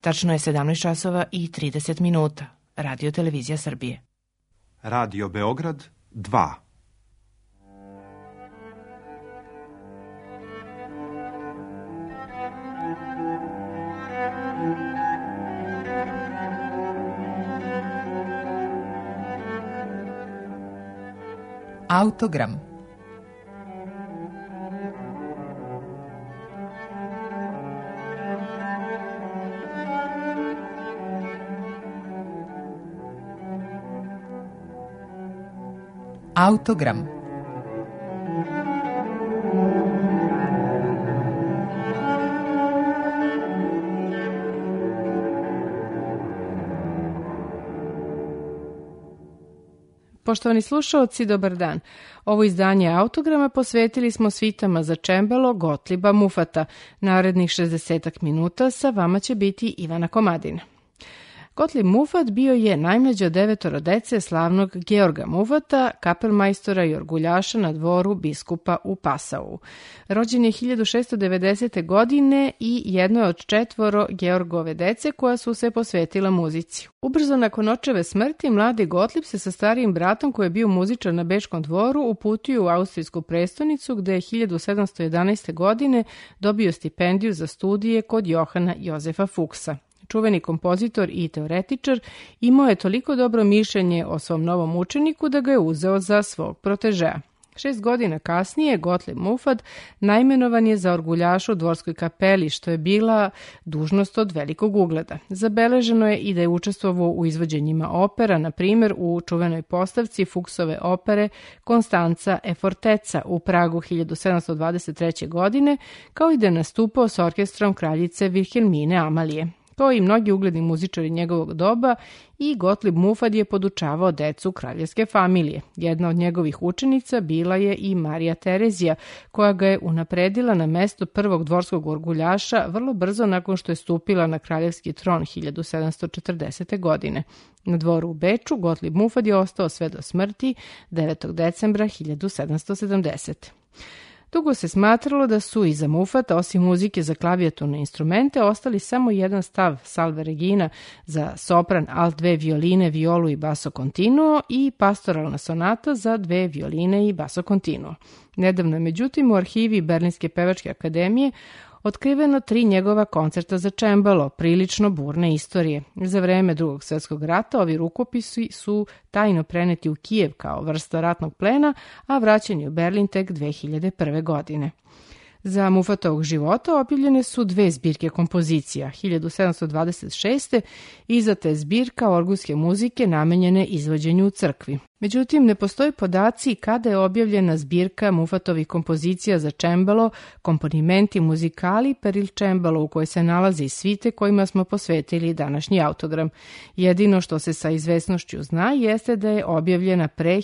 Tačno je 17 časova i 30 minuta. Radio Televizija Srbije. Radio Beograd 2. Autogram. Autogram. Poštovani slušaoci, dobar dan. Ovo izdanje Autograma posvetili smo svitama za čembalo Gotliba Mufata. Narednih 60 minuta sa vama će biti Ivana Komadina. Gotlib Mufat bio je najmlađi od 9 dece slavnog Georga Mufata, kapelmajstora i orguljaša na dvoru biskupa u Pasau. Rođen je 1690. godine i jedno je od 4 Georgove dece koja su se posvetila muzici. Ubrzo nakon očeve smrti, mladi Gotlib se sa starijim bratom koji je bio muzičar na Bečkom dvoru uputio u austrijsku prestonicu gde je 1711. godine dobio stipendiju za studije kod Johana Jozefa Fuksa. Čuveni kompozitor i teoretičar imao je toliko dobro mišljenje o svom novom učeniku da ga je uzeo za svog protežea. 6 godina kasnije Gotlib Mufat najmenovan je za orguljaša u dvorskoj kapeli, što je bila dužnost od velikog ugleda. Zabeleženo je i da je učestvovao u izvođenjima opera, na primjer u čuvenoj postavci Fuksove opere Konstanca e Forteca u Pragu 1723. godine, kao i da je nastupao s orkestrom kraljice Vilhelmine Amalije. Kao i mnogi ugledni muzičari njegovog doba, i Gotlib Mufat je podučavao decu kraljevske familije. Jedna od njegovih učenica bila je i Marija Terezija, koja ga je unapredila na mesto prvog dvorskog orguljaša vrlo brzo nakon što je stupila na kraljevski tron 1740. godine. Na dvoru u Beču Gotlib Mufat je ostao sve do smrti 9. decembra 1770. Dugo se smatralo da su iza Mufata, osim muzike za klavijaturne instrumente, ostali samo jedan stav Salve Regina za sopran, alt 2 violine, violu i basso continuo i pastoralna sonata za 2 violine i basso continuo. Nedavno je međutim u arhivi Berlinske pevačke akademije otkriveno 3 njegova koncerta za čembalo, prilično burne istorije. Za vreme Drugog svjetskog rata ovi rukopisi su tajno preneti u Kijev kao vrsta ratnog plena, a vraćeni u Berlin tek 2001. godine. Za Mufatovog života objavljene su 2 zbirke kompozicija. 1726. izdata je zbirka orgulske muzike namenjene izvođenju u crkvi. Međutim, ne postoji podaci kada je objavljena zbirka Mufatovih kompozicija za čembalo, komponimenti muzikali per il čembalo, u kojoj se nalaze i svite kojima smo posvetili današnji autogram. Jedino što se sa izvesnošću zna jeste da je objavljena pre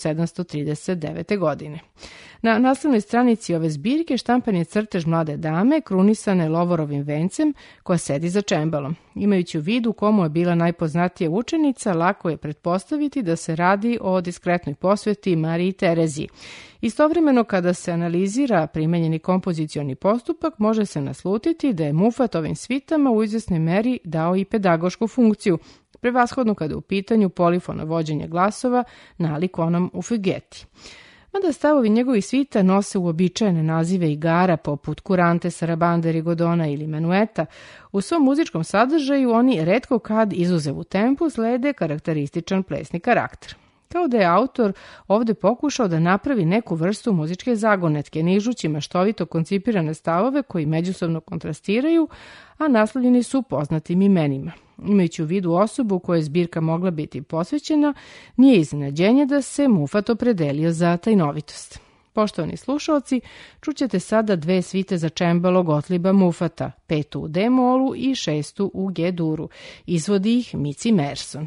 1739. godine. Na naslovnoj stranici ove zbirke štampan je crtež mlade dame krunisane lovorovim vencem koja sedi za čembalom. Imajući u vidu komu je bila najpoznatija učenica, lako je pretpostaviti da se radi o diskretnoj posveti Mariji Tereziji. Istovremeno, kada se analizira primenjeni kompozicioni postupak, može se naslutiti da je Mufat ovim svitama u izvesnoj meri dao i pedagošku funkciju, prevashodno kada je u pitanju polifono vođenje glasova nalik onom u Fugeti. Mada stavovi njegovih svita nose uobičajene nazive igara poput kurante, sarabande, rigodona ili menueta, u svom muzičkom sadržaju oni retko kad izuzev u tempu slede karakterističan plesni karakter. Kao da je autor ovde pokušao da napravi neku vrstu muzičke zagonetke, nižući maštovito koncipirane stavove koji međusobno kontrastiraju, a naslovljeni su poznatim imenima. Imajući u vidu osobu kojoj je zbirka mogla biti posvećena, nije iznenađenje da se Mufat opredelio za tajnovitost. Poštovani slušaoci, čućete sada 2 svite za čembalo Gotliba Mufata, 5. u D-molu i 6. u G-duru. Izvodi ih Mici Merson.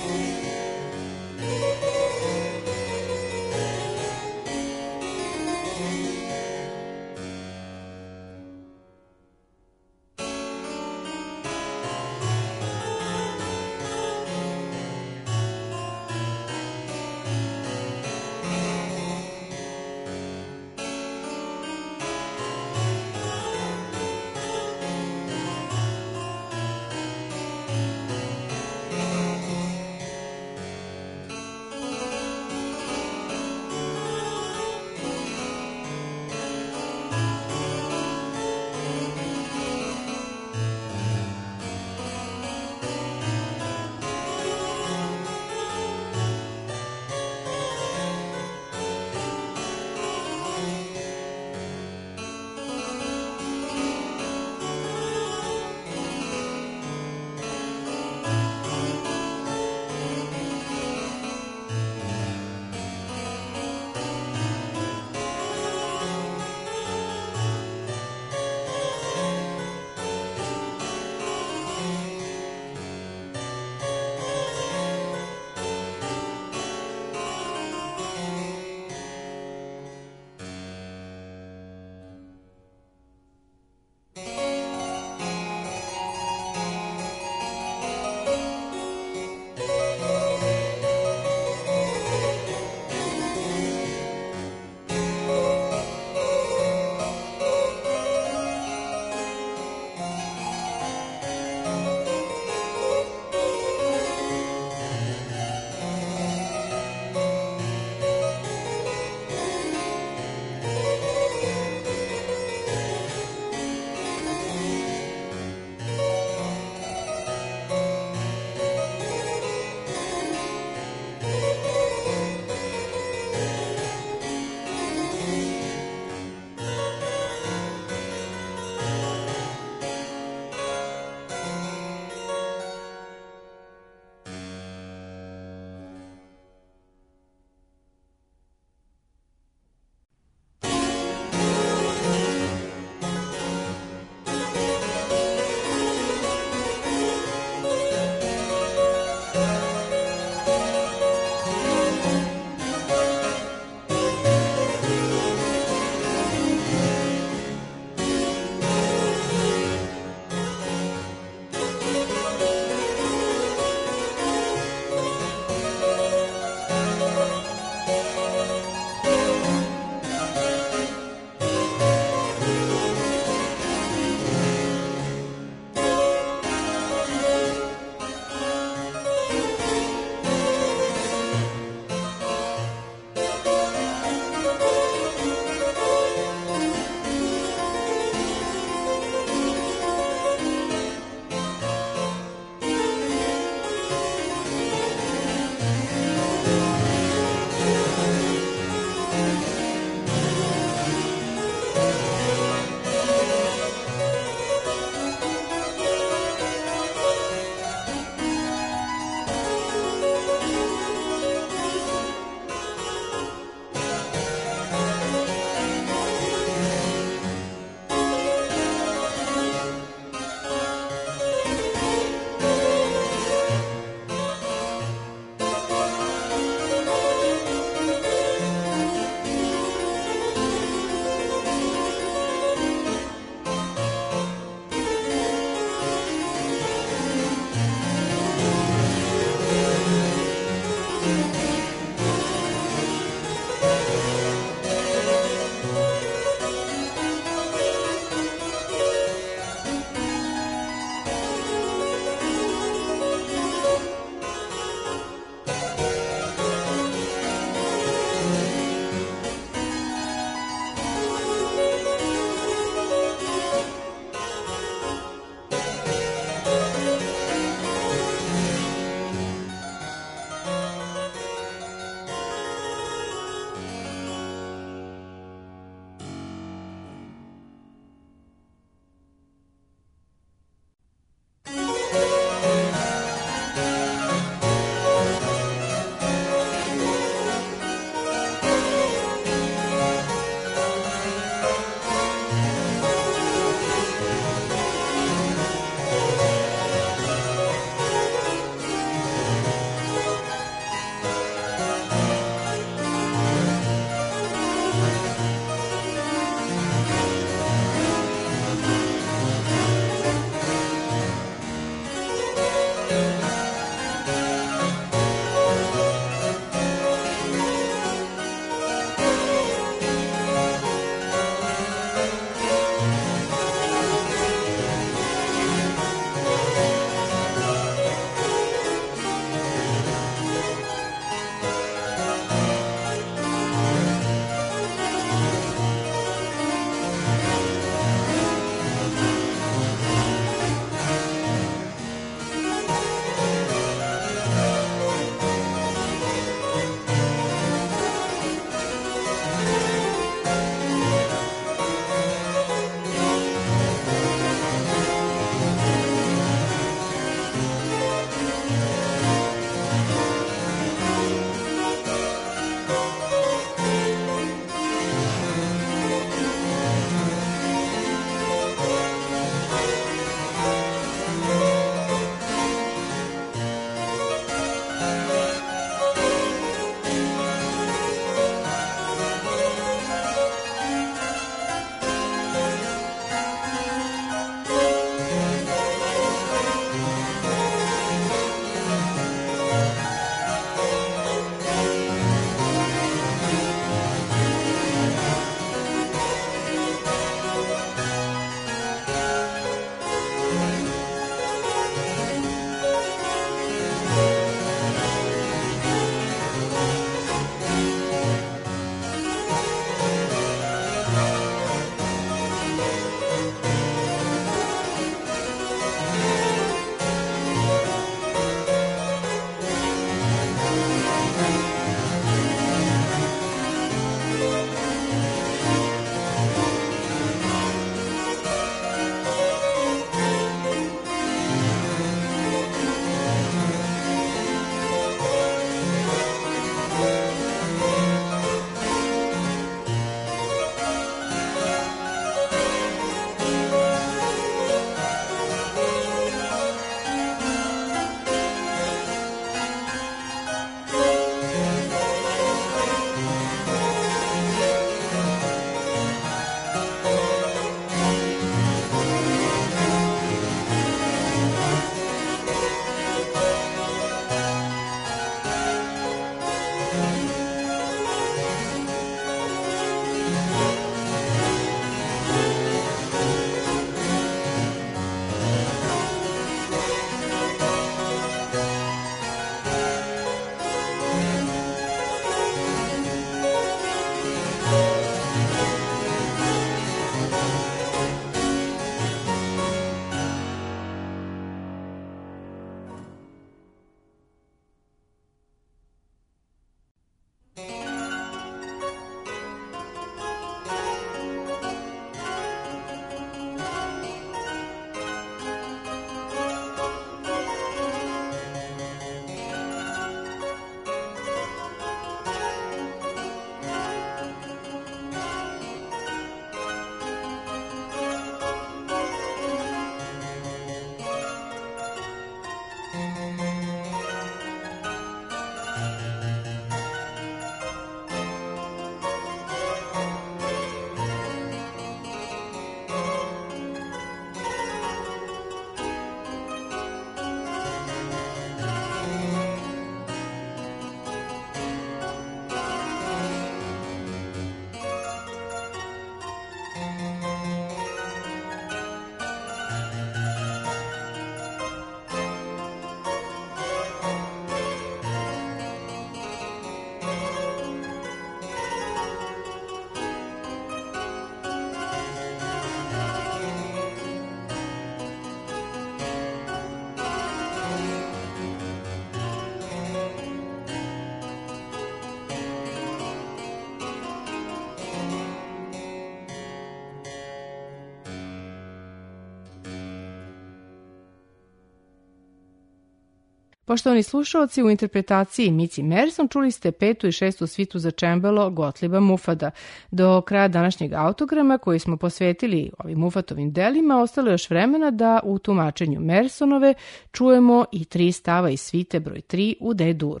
Poštovani slušalci, u interpretaciji Mici Merson čuli ste 5. i 6. svitu za čembalo Gottlieba Muffata. Do kraja današnjeg autograma koji smo posvetili ovim Muffatovim delima, ostalo još vremena da u tumačenju Mersonove čujemo i 3 stava iz svite broj 3 u D-duru.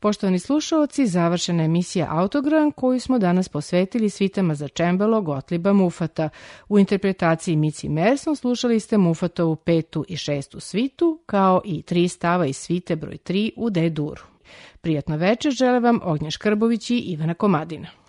Poštovani slušaoci, završena emisija Autogram koju smo danas posvetili svitama za čembalo Gotliba Mufata. U interpretaciji Mici Merson slušali ste Mufatovu 5. i 6. svitu, kao i 3 stava iz svite broj 3 u D-duru. Prijatno večer žele vam Ognjen Škrbović i Ivana Komadina.